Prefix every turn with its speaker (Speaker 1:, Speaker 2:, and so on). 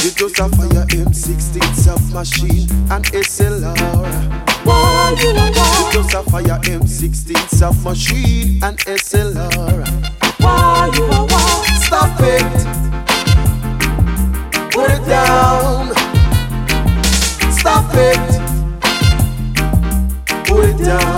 Speaker 1: You just a fire M16 submachine and SLR.
Speaker 2: Why you a war?
Speaker 1: You just a fire M16 submachine and SLR.
Speaker 2: Why you a war?
Speaker 1: Stop it. Put it down. Stop it. Put it down.